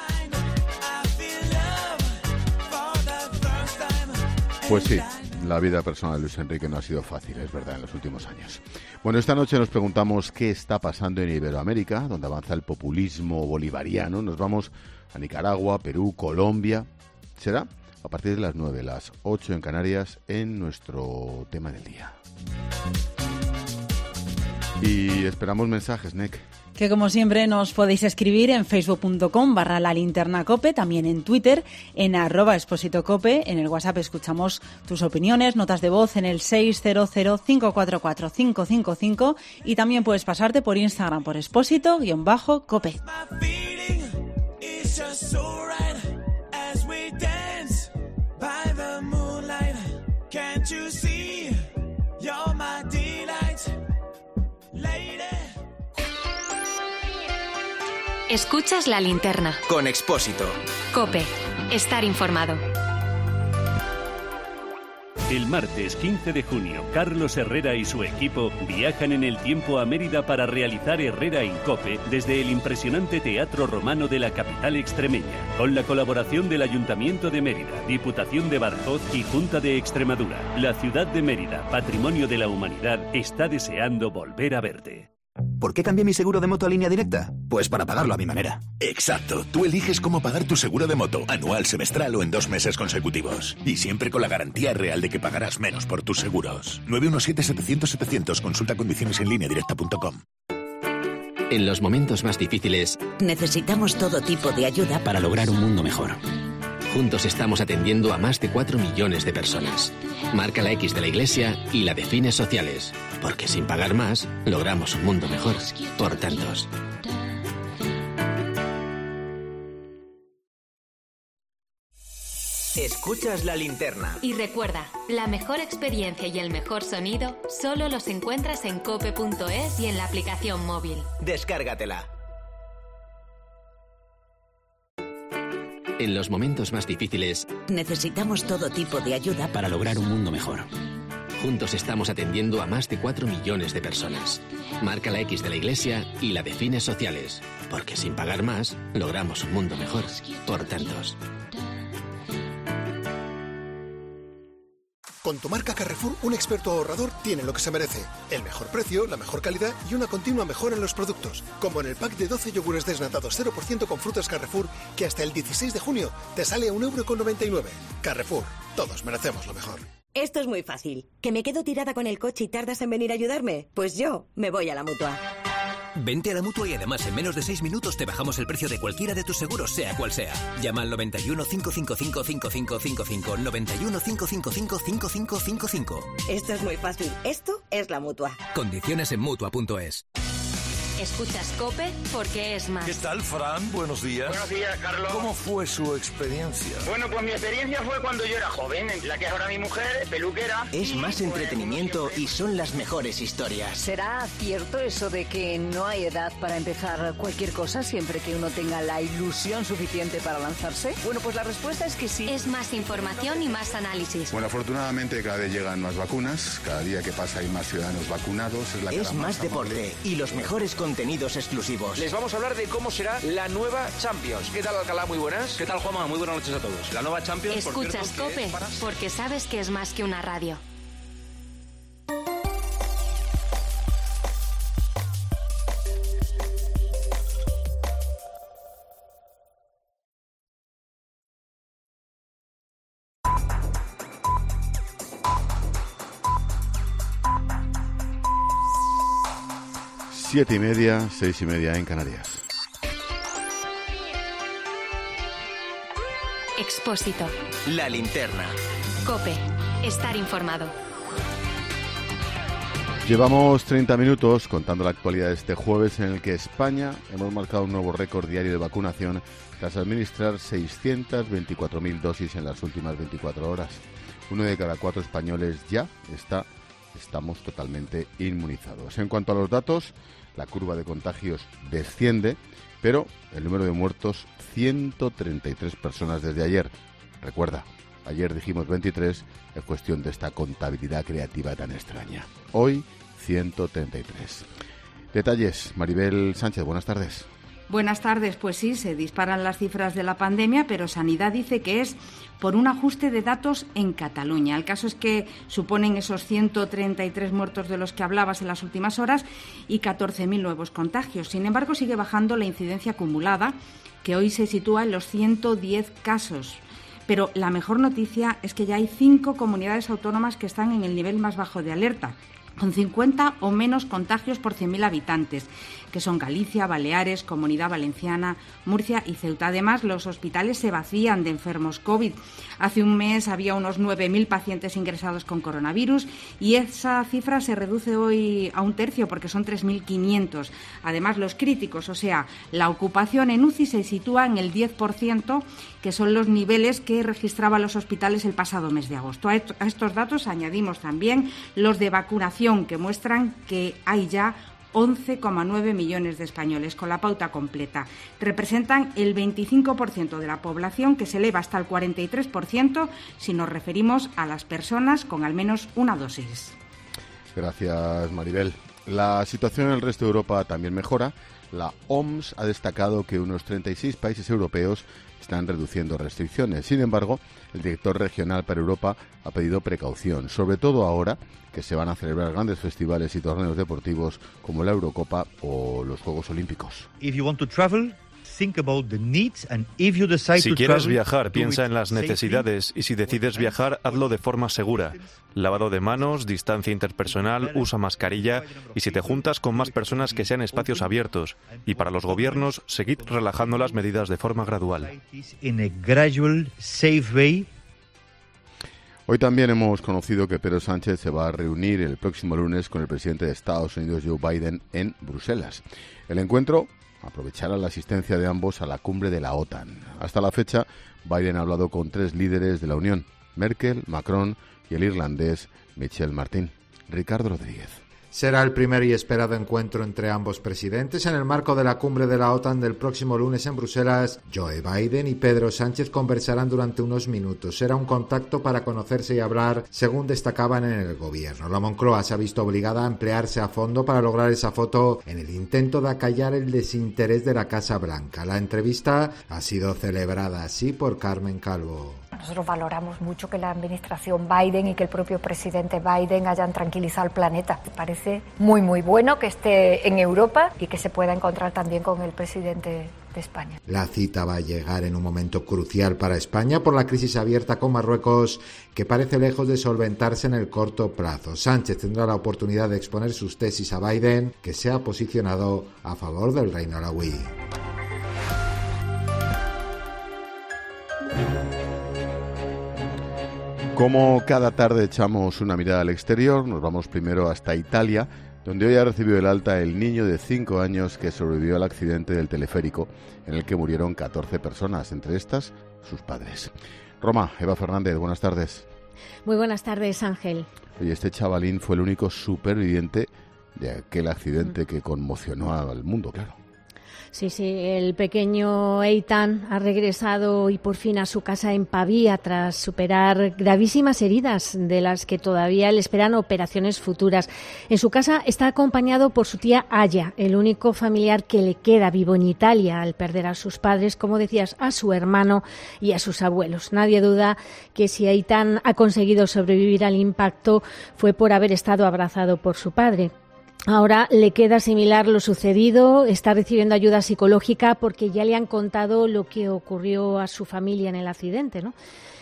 Pues sí, la vida personal de Luis Enrique no ha sido fácil, es verdad, en los últimos años. Bueno, esta noche nos preguntamos qué está pasando en Iberoamérica, donde avanza el populismo bolivariano. Nos vamos a Nicaragua, Perú, Colombia. Será a partir de las nueve, las ocho en Canarias, en nuestro tema del día. Y esperamos mensajes, Nek. Que como siempre nos podéis escribir en facebook.com barra la linterna cope, también en Twitter, en arroba expósito cope, en el WhatsApp escuchamos tus opiniones, notas de voz en el seis cero cero, cinco cuatro cuatro, cinco cinco cinco y también puedes pasarte por Instagram por expósito-cope. Escuchas La Linterna. Con Expósito. COPE. Estar informado. El martes quince de junio, Carlos Herrera y su equipo viajan en el tiempo a Mérida para realizar Herrera en COPE desde el impresionante Teatro Romano de la capital extremeña, con la colaboración del Ayuntamiento de Mérida, Diputación de Badajoz y Junta de Extremadura. La ciudad de Mérida, patrimonio de la humanidad, está deseando volver a verte. ¿Por qué cambié mi seguro de moto a Línea Directa? Pues para pagarlo a mi manera. Exacto. Tú eliges cómo pagar tu seguro de moto, anual, semestral o en dos meses consecutivos. Y siempre con la garantía real de que pagarás menos por tus seguros. nueve uno siete, setecientos, setecientos. Consulta condiciones en línea directa punto com. En los momentos más difíciles, necesitamos todo tipo de ayuda para lograr un mundo mejor. Juntos estamos atendiendo a más de cuatro millones de personas. Marca la X de la Iglesia y la de fines sociales, porque sin pagar más, logramos un mundo mejor por tantos. Escuchas La Linterna. Y recuerda, la mejor experiencia y el mejor sonido solo los encuentras en cope punto es y en la aplicación móvil. Descárgatela. En los momentos más difíciles, necesitamos todo tipo de ayuda para lograr un mundo mejor. Juntos estamos atendiendo a más de cuatro millones de personas. Marca la X de la Iglesia y la de fines sociales, porque sin pagar más, logramos un mundo mejor por tantos. Con tu marca Carrefour, un experto ahorrador tiene lo que se merece. El mejor precio, la mejor calidad y una continua mejora en los productos. Como en el pack de doce yogures desnatados cero por ciento con frutas Carrefour, que hasta el dieciséis de junio te sale a un euro con noventa y nueve. Carrefour, todos merecemos lo mejor. Esto es muy fácil. ¿Que me quedo tirada con el coche y tardas en venir a ayudarme? Pues yo me voy a la Mutua. Vente a la Mutua y además en menos de seis minutos te bajamos el precio de cualquiera de tus seguros, sea cual sea. Llama al noventa y uno, cinco cinco cinco, cinco cinco cinco cinco, noventa y uno, cinco cinco cinco, cinco cinco cinco cinco. Esto es muy fácil. Esto es la Mutua. Condiciones en Mutua punto es. Escuchas COPE porque es más. ¿Qué tal, Fran? Buenos días. Buenos días, Carlos. ¿Cómo fue su experiencia? Bueno, pues mi experiencia fue cuando yo era joven, la que es ahora mi mujer, peluquera. Es más entretenimiento y son las mejores historias. ¿Será cierto eso de que no hay edad para empezar cualquier cosa siempre que uno tenga la ilusión suficiente para lanzarse? Bueno, pues la respuesta es que sí. Es más información y más análisis. Bueno, afortunadamente cada vez llegan más vacunas, cada día que pasa hay más ciudadanos vacunados. Es, la es más deporte y los mejores contenidos exclusivos. Les vamos a hablar de cómo será la nueva Champions. ¿Qué tal, Alcalá? Muy buenas. ¿Qué tal, Juanma? Muy buenas noches a todos. La nueva Champions, Escuchas por cierto, COPE para... porque sabes que es más que una radio. Siete y media, seis y media en Canarias. Expósito. La linterna. COPE. Estar informado. Llevamos treinta minutos contando la actualidad de este jueves, en el que España hemos marcado un nuevo récord diario de vacunación tras administrar seiscientas veinticuatro mil dosis en las últimas veinticuatro horas. Uno de cada cuatro españoles ya está, estamos totalmente inmunizados. En cuanto a los datos, la curva de contagios desciende, pero el número de muertos, ciento treinta y tres personas desde ayer. Recuerda, ayer dijimos veintitrés, es cuestión de esta contabilidad creativa tan extraña. Hoy, ciento treinta y tres. Detalles, Maribel Sánchez, buenas tardes. Buenas tardes, pues sí, se disparan las cifras de la pandemia, pero Sanidad dice que es por un ajuste de datos en Cataluña. El caso es que suponen esos ciento treinta y tres muertos de los que hablabas en las últimas horas y catorce mil nuevos contagios. Sin embargo, sigue bajando la incidencia acumulada, que hoy se sitúa en los ciento diez casos. Pero la mejor noticia es que ya hay cinco comunidades autónomas que están en el nivel más bajo de alerta, con cincuenta o menos contagios por cien mil habitantes, que son Galicia, Baleares, Comunidad Valenciana, Murcia y Ceuta. Además, los hospitales se vacían de enfermos COVID. Hace un mes había unos nueve mil pacientes ingresados con coronavirus y esa cifra se reduce hoy a un tercio porque son tres mil quinientos. Además, los críticos, o sea, la ocupación en U C I se sitúa en el diez por ciento, que son los niveles que registraban los hospitales el pasado mes de agosto. A estos datos añadimos también los de vacunación, que muestran que hay ya once coma nueve millones de españoles con la pauta completa. Representan el veinticinco por ciento de la población, que se eleva hasta el cuarenta y tres por ciento si nos referimos a las personas con al menos una dosis. Gracias, Maribel. La situación en el resto de Europa también mejora. La O M S ha destacado que unos treinta y seis países europeos están reduciendo restricciones. Sin embargo, el director regional para Europa ha pedido precaución, sobre todo ahora que se van a celebrar grandes festivales y torneos deportivos como la Eurocopa o los Juegos Olímpicos. If you want to travel, think about the needs, and if you decide si to quieres travel, viajar, piensa en las necesidades, y si decides viajar, hazlo de forma segura. Lavado de manos, distancia interpersonal, usa mascarilla, y si te juntas con más personas, que sean espacios abiertos. Y para los gobiernos, seguid relajando las medidas de forma gradual. in a gradual, safe way. Hoy también hemos conocido que Pedro Sánchez se va a reunir el próximo lunes con el presidente de Estados Unidos, Joe Biden, en Bruselas. El encuentro aprovechará la asistencia de ambos a la cumbre de la OTAN. Hasta la fecha, Biden ha hablado con tres líderes de la Unión: Merkel, Macron y el irlandés Michel Martin. Ricardo Rodríguez. Será el primer y esperado encuentro entre ambos presidentes en el marco de la cumbre de la OTAN del próximo lunes en Bruselas. Joe Biden y Pedro Sánchez conversarán durante unos minutos. Será un contacto para conocerse y hablar, según destacaban en el gobierno. La Moncloa se ha visto obligada a emplearse a fondo para lograr esa foto en el intento de acallar el desinterés de la Casa Blanca. La entrevista ha sido celebrada así por Carmen Calvo. Nosotros valoramos mucho que la administración Biden y que el propio presidente Biden hayan tranquilizado al planeta. Me parece muy, muy bueno que esté en Europa y que se pueda encontrar también con el presidente de España. La cita va a llegar en un momento crucial para España por la crisis abierta con Marruecos, que parece lejos de solventarse en el corto plazo. Sánchez tendrá la oportunidad de exponer sus tesis a Biden, que se ha posicionado a favor del reino alauí. Como cada tarde echamos una mirada al exterior, nos vamos primero hasta Italia, donde hoy ha recibido el alta el niño de cinco años que sobrevivió al accidente del teleférico, en el que murieron catorce personas, entre estas sus padres. Roma, Eva Fernández, buenas tardes. Muy buenas tardes, Ángel. Oye, este chavalín fue el único superviviente de aquel accidente que conmocionó al mundo, claro. Sí, sí, el pequeño Eitan ha regresado y por fin a su casa en Pavía tras superar gravísimas heridas de las que todavía le esperan operaciones futuras. En su casa está acompañado por su tía Aya, el único familiar que le queda vivo en Italia al perder a sus padres, como decías, a su hermano y a sus abuelos. Nadie duda que si Eitan ha conseguido sobrevivir al impacto fue por haber estado abrazado por su padre. Ahora le queda asimilar lo sucedido, está recibiendo ayuda psicológica porque ya le han contado lo que ocurrió a su familia en el accidente, ¿no?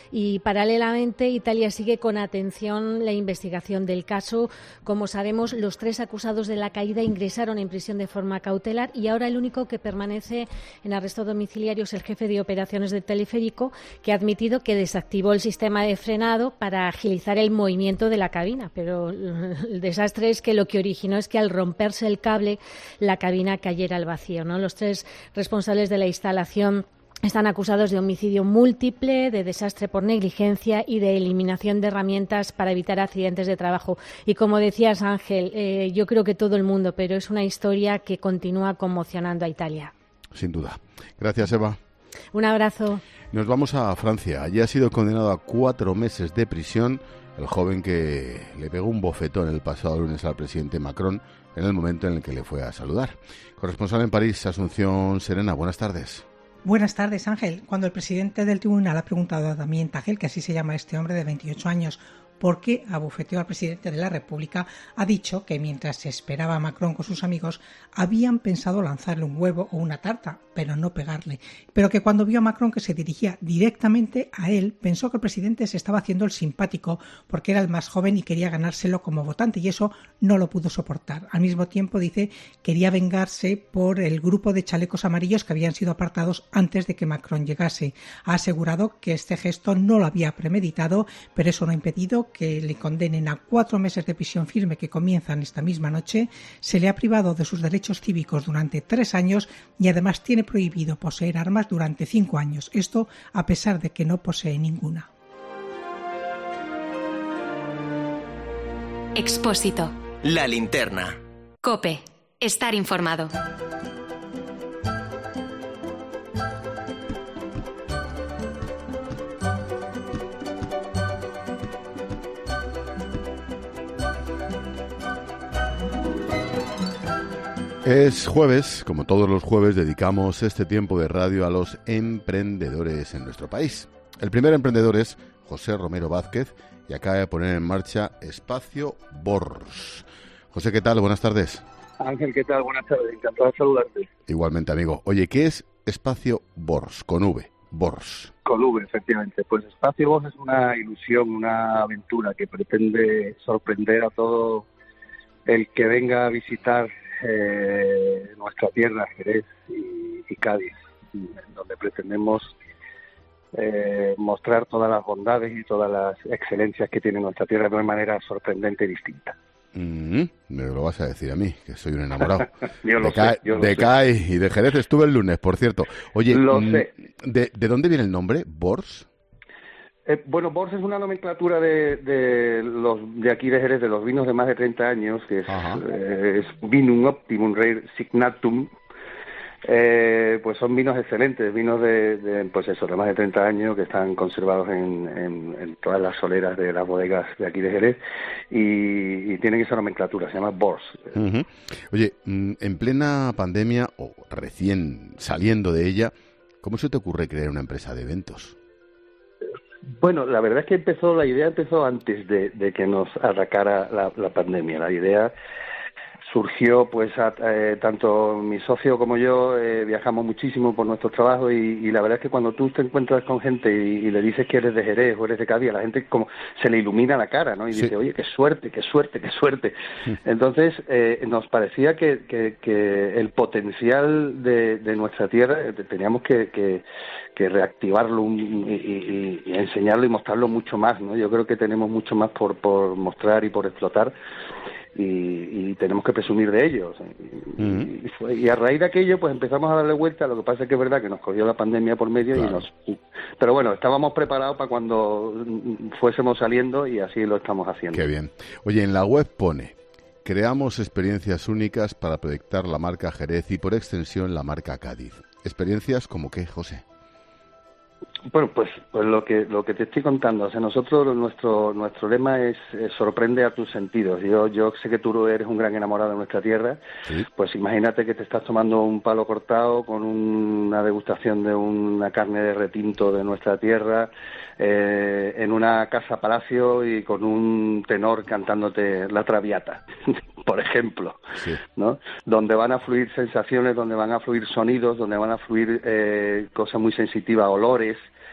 Y paralelamente, Italia sigue con atención la investigación del caso. Como sabemos, los tres acusados de la caída ingresaron en prisión de forma cautelar y ahora el único que permanece en arresto domiciliario es el jefe de operaciones del teleférico, que ha admitido que desactivó el sistema de frenado para agilizar el movimiento de la cabina. Pero el desastre es que lo que originó es que al romperse el cable, la cabina cayera al vacío, ¿no? Los tres responsables de la instalación están acusados de homicidio múltiple, de desastre por negligencia y de eliminación de herramientas para evitar accidentes de trabajo. Y como decías, Ángel, eh, yo creo que todo el mundo, pero es una historia que continúa conmocionando a Italia. Sin duda. Gracias, Eva. Un abrazo. Nos vamos a Francia. Allí ha sido condenado a cuatro meses de prisión el joven que le pegó un bofetón el pasado lunes al presidente Macron en el momento en el que le fue a saludar. Corresponsal en París, Asunción Serena, buenas tardes. Buenas tardes, Ángel. Cuando el presidente del tribunal ha preguntado a Damien Tagel, que así se llama este hombre de veintiocho años, por qué abofeteó al presidente de la República, ha dicho que mientras se esperaba a Macron con sus amigos, habían pensado lanzarle un huevo o una tarta, pero no pegarle. Pero que cuando vio a Macron que se dirigía directamente a él, pensó que el presidente se estaba haciendo el simpático porque era el más joven y quería ganárselo como votante, y eso no lo pudo soportar. Al mismo tiempo, dice, quería vengarse por el grupo de chalecos amarillos que habían sido apartados antes de que Macron llegase. Ha asegurado que este gesto no lo había premeditado, pero eso no ha impedido que le condenen a cuatro meses de prisión firme que comienzan esta misma noche. Se le ha privado de sus derechos cívicos durante tres años y además tiene prohibido poseer armas durante cinco años. Esto a pesar de que no posee ninguna. Expósito. La linterna. COPE. Estar informado. Es jueves, como todos los jueves, dedicamos este tiempo de radio a los emprendedores en nuestro país. El primer emprendedor es José Romero Vázquez y acaba de poner en marcha Espacio Bors. José, ¿qué tal? Buenas tardes. Ángel, ¿qué tal? Buenas tardes. Encantado de saludarte. Igualmente, amigo. Oye, ¿qué es Espacio Bors? Con V. Bors. Con V, efectivamente. Pues Espacio Bors es una ilusión, una aventura que pretende sorprender a todo el que venga a visitar Eh, nuestra tierra, Jerez y, y Cádiz, donde pretendemos eh, mostrar todas las bondades y todas las excelencias que tiene nuestra tierra de una manera sorprendente y distinta. Mm-hmm. Me lo vas a decir a mí, que soy un enamorado. yo lo de Ca- sé, yo lo de sé. Cádiz y de Jerez estuve el lunes, por cierto. Oye, Lo mm, sé. ¿de, ¿de dónde viene el nombre? ¿Bors? Eh, bueno, Bors es una nomenclatura de, de los de aquí de Jerez, de los vinos de más de treinta años, que es, eh, es Vinum Optimum Rare Signatum. Eh, pues son vinos excelentes, vinos de, de pues eso, de más de treinta años, que están conservados en, en, en todas las soleras de las bodegas de aquí de Jerez y, y tienen esa nomenclatura, se llama Bors. Uh-huh. Oye, en plena pandemia o recién saliendo de ella, ¿cómo se te ocurre crear una empresa de eventos? Bueno, la verdad es que empezó, la idea empezó antes de, de que nos atacara la, la pandemia. La idea surgió, pues, a, eh, tanto mi socio como yo eh, viajamos muchísimo por nuestro trabajo y, y la verdad es que cuando tú te encuentras con gente y, y le dices que eres de Jerez o eres de Cádiz, a la gente como se le ilumina la cara, ¿no? Y Sí. dice, oye, qué suerte, qué suerte, qué suerte. Entonces, eh, nos parecía que, que, que el potencial de, de nuestra tierra eh, teníamos que, que, que reactivarlo un- y, y- y enseñarlo y mostrarlo mucho más, ¿no? Yo creo que tenemos mucho más por, por mostrar y por explotar. Y, y tenemos que presumir de ellos. Y, fue- y a raíz de aquello, pues empezamos a darle vuelta. Lo que pasa es que es verdad que nos cogió la pandemia por medio y nos. Pero bueno, estábamos preparados para cuando mm, fuésemos saliendo y así lo estamos haciendo. Qué bien. Oye, en la web pone: creamos experiencias únicas para proyectar la marca Jerez y por extensión la marca Cádiz. ¿Experiencias como qué, José? Bueno, pues, pues lo que lo que te estoy contando, o sea, nosotros nuestro nuestro lema es eh, sorprende a tus sentidos. Yo yo sé que tú eres un gran enamorado de nuestra tierra. Pues imagínate que te estás tomando un palo cortado con una degustación de una carne de retinto de nuestra tierra eh, en una casa palacio y con un tenor cantándote la Traviata, por ejemplo, ¿no? Donde van a fluir sensaciones, donde van a fluir sonidos, donde van a fluir eh, cosas muy sensitivas, olores.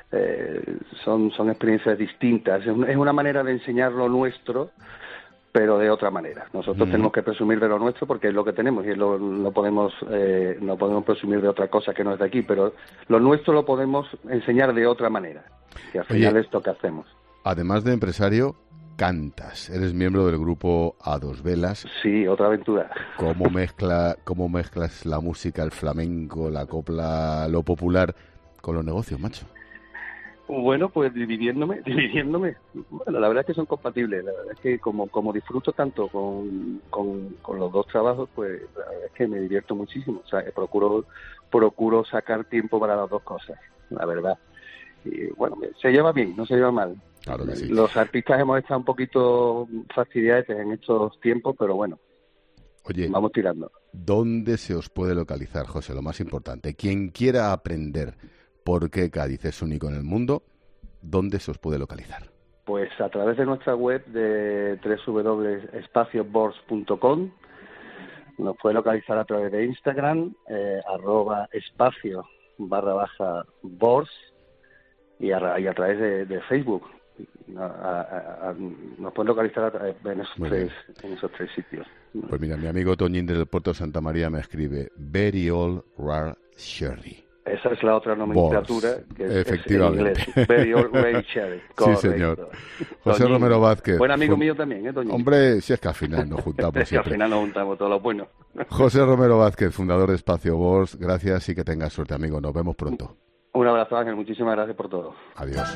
eh, son, son experiencias distintas. Es, un, es una manera de enseñar lo nuestro, pero de otra manera. Nosotros mm. tenemos que presumir de lo nuestro porque es lo que tenemos y lo, no podemos eh, no podemos presumir de otra cosa que no es de aquí, pero lo nuestro lo podemos enseñar de otra manera, que al final Oye, es lo que hacemos. Además de empresario, cantas. Eres miembro del grupo A Dos Velas. Sí, otra aventura. ¿Cómo mezcla, cómo mezclas la música, el flamenco, la copla, lo popular con los negocios, macho? Bueno, pues dividiéndome, dividiéndome. Bueno, la verdad es que son compatibles. La verdad es que como como disfruto tanto con, con, con los dos trabajos, pues la verdad es que me divierto muchísimo. O sea, procuro procuro sacar tiempo para las dos cosas, la verdad. Y bueno, se lleva bien, no se lleva mal. Claro que sí. Los artistas hemos estado un poquito fastidiados en estos tiempos, pero bueno, Oye, vamos tirando. ¿Dónde se os puede localizar, José? Lo más importante, quien quiera aprender por qué Cádiz es único en el mundo, ¿dónde se os puede localizar? Pues a través de nuestra web de doble u doble u doble u punto espacio bors punto com, nos puede localizar a través de Instagram, eh, arroba espacio barra baja bors, y a, y a través de, de Facebook. A, a, a, nos pueden localizar a, en, esos tres, en esos tres sitios. Pues mira, mi amigo Toñín del Puerto de Santa María me escribe Very Old Rare Sherry. Esa es la otra nomenclatura Bors, que es, efectivamente. Es en inglés. Very Old Rare Sherry. Sí, señor. José Toñín, Romero Vázquez. Buen amigo fue... mío también, ¿eh, Toñín? Hombre, si es que al final nos juntamos es que siempre. al final nos juntamos todos los buenos. José Romero Vázquez, fundador de Espacio Bors. Gracias y que tengas suerte, amigo. Nos vemos pronto. Un abrazo, Ángel. Muchísimas gracias por todo. Adiós.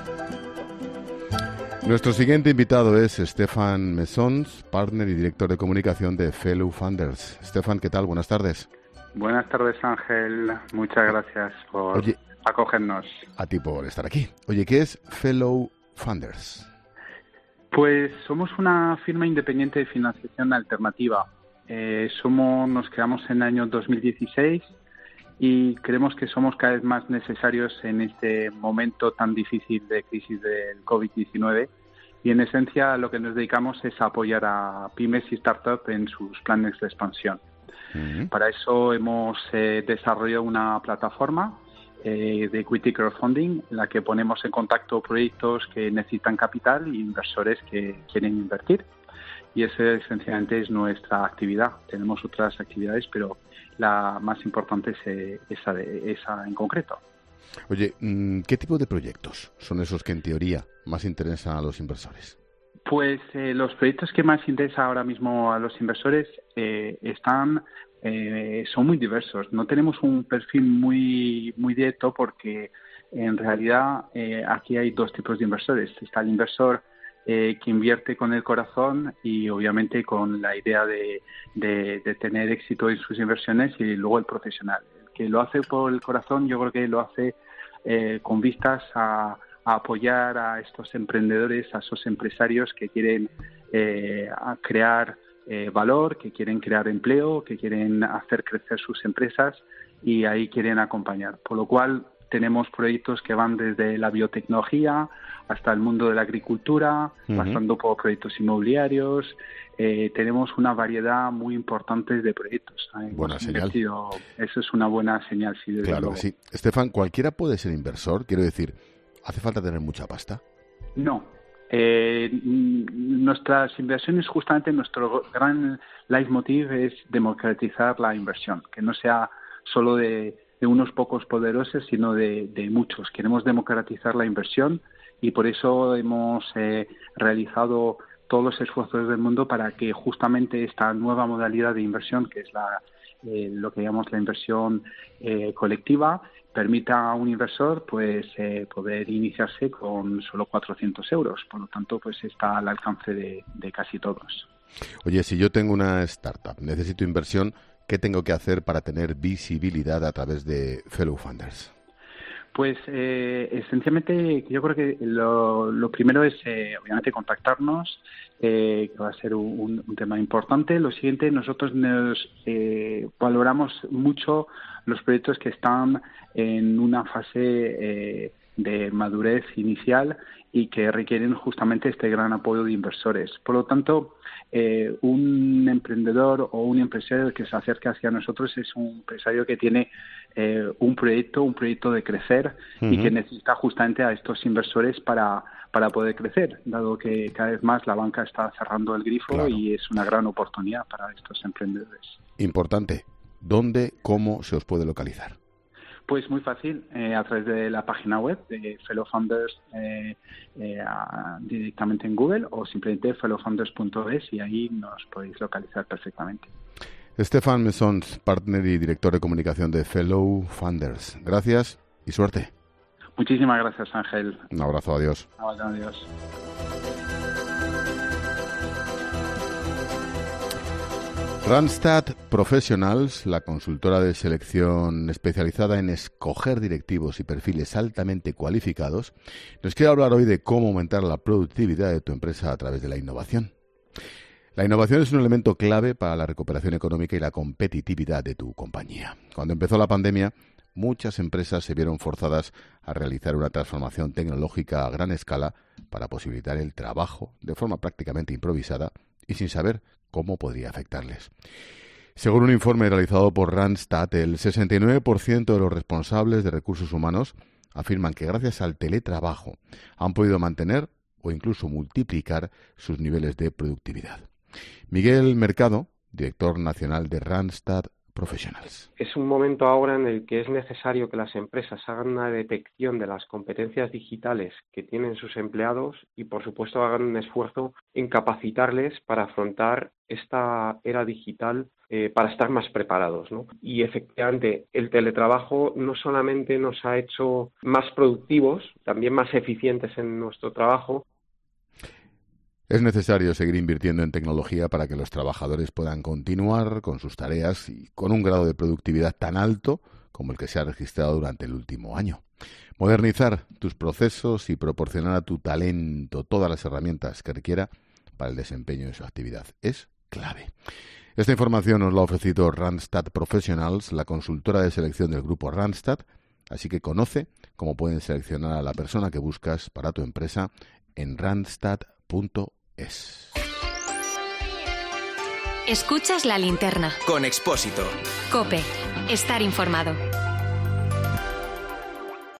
Nuestro siguiente invitado es Stefan Mesons, partner y director de comunicación de Fellow Funders. Stefan, ¿qué tal? Buenas tardes. Buenas tardes, Ángel. Muchas gracias por Oye, acogernos. A ti por estar aquí. Oye, ¿qué es Fellow Funders? Pues somos una firma independiente de financiación alternativa. Eh, somos, nos creamos en el año dos mil dieciséis y creemos que somos cada vez más necesarios en este momento tan difícil de crisis del covid diecinueve, y en esencia lo que nos dedicamos es a apoyar a pymes y startups en sus planes de expansión. Uh-huh. Para eso hemos eh, desarrollado una plataforma eh, de equity crowdfunding en la que ponemos en contacto proyectos que necesitan capital y inversores que quieren invertir. Y esa esencialmente es nuestra actividad. Tenemos otras actividades, pero la más importante es eh, esa, de, esa en concreto. Oye, ¿qué tipo de proyectos son esos que en teoría más interesan a los inversores? Pues eh, los proyectos que más interesan ahora mismo a los inversores eh, están eh, son muy diversos. No tenemos un perfil muy muy directo porque en realidad eh, aquí hay dos tipos de inversores. Está el inversor Eh, que invierte con el corazón y obviamente con la idea de, de, de tener éxito en sus inversiones, y luego el profesional. El que lo hace por el corazón yo creo que lo hace eh, con vistas a, a apoyar a estos emprendedores, a esos empresarios que quieren eh, a crear eh, valor, que quieren crear empleo, que quieren hacer crecer sus empresas, y ahí quieren acompañar. Por lo cual tenemos proyectos que van desde la biotecnología hasta el mundo de la agricultura, uh-huh. pasando por proyectos inmobiliarios. Eh, tenemos una variedad muy importante de proyectos. Buena señal. Eso es una buena señal, sí, desde Claro luego. que sí. Estefan, ¿cualquiera puede ser inversor? Quiero decir, ¿hace falta tener mucha pasta? No. Eh, nuestras inversiones, justamente nuestro gran leitmotiv es democratizar la inversión, que no sea solo de de unos pocos poderosos, sino de, de muchos. Queremos democratizar la inversión y por eso hemos eh, realizado todos los esfuerzos del mundo para que justamente esta nueva modalidad de inversión, que es la eh, lo que llamamos la inversión eh, colectiva, permita a un inversor pues eh, poder iniciarse con solo cuatrocientos euros. Por lo tanto, pues está al alcance de, de casi todos. Oye, si yo tengo una startup, necesito inversión, ¿qué tengo que hacer para tener visibilidad a través de Fellow Funders? Pues eh, esencialmente yo creo que lo, lo primero es eh, obviamente contactarnos, eh, que va a ser un, un tema importante. Lo siguiente, nosotros nos eh, valoramos mucho los proyectos que están en una fase eh, de madurez inicial y que requieren justamente este gran apoyo de inversores. Por lo tanto, eh, un emprendedor o un empresario que se acerque hacia nosotros es un empresario que tiene eh, un proyecto, un proyecto de crecer uh-huh. y que necesita justamente a estos inversores para, para poder crecer, dado que cada vez más la banca está cerrando el grifo claro. y es una gran oportunidad para estos emprendedores. Importante, ¿dónde, cómo se os puede localizar? Pues muy fácil, eh, a través de la página web de Fellow Founders eh, eh, a, directamente en Google o simplemente fellow founders punto es y ahí nos podéis localizar perfectamente. Estefan Mesons, partner y director de comunicación de Fellow Founders. Gracias y suerte. Muchísimas gracias, Ángel. Un abrazo, adiós. Adiós. Randstad Professionals, la consultora de selección especializada en escoger directivos y perfiles altamente cualificados, nos quiere hablar hoy de cómo aumentar la productividad de tu empresa a través de la innovación. La innovación es un elemento clave para la recuperación económica y la competitividad de tu compañía. Cuando empezó la pandemia, muchas empresas se vieron forzadas a realizar una transformación tecnológica a gran escala para posibilitar el trabajo de forma prácticamente improvisada y sin saber cómo podría afectarles. Según un informe realizado por Randstad, el sesenta y nueve por ciento de los responsables de recursos humanos afirman que gracias al teletrabajo han podido mantener o incluso multiplicar sus niveles de productividad. Miguel Mercado, director nacional de Randstad Professionals. Es un momento ahora en el que es necesario que las empresas hagan una detección de las competencias digitales que tienen sus empleados y, por supuesto, hagan un esfuerzo en capacitarles para afrontar esta era digital eh, para estar más preparados, ¿no? Y efectivamente, el teletrabajo no solamente nos ha hecho más productivos, también más eficientes en nuestro trabajo. Es necesario seguir invirtiendo en tecnología para que los trabajadores puedan continuar con sus tareas y con un grado de productividad tan alto como el que se ha registrado durante el último año. Modernizar tus procesos y proporcionar a tu talento todas las herramientas que requiera para el desempeño de su actividad es clave. Esta información nos la ha ofrecido Randstad Professionals, la consultora de selección del grupo Randstad, así que conoce cómo pueden seleccionar a la persona que buscas para tu empresa en randstad punto es. Escuchas La Linterna. Con Expósito. COPE. Estar informado.